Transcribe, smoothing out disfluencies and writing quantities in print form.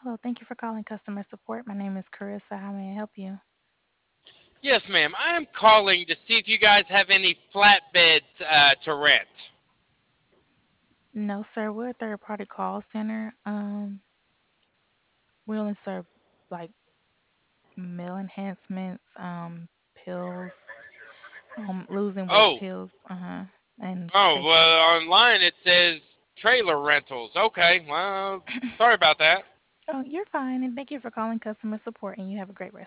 Hello, thank you for calling customer support. My name is Carissa. How may I help you? Yes, ma'am. I am calling to see if you guys have any flatbeds to rent. No, sir. We're a third party call center. We only serve like meal enhancements, pills, losing weight Oh, pills, and oh. facials. Well, online it says trailer rentals. Okay. Well, sorry about that. Oh, you're fine, and thank you for calling customer support, and you have a great rest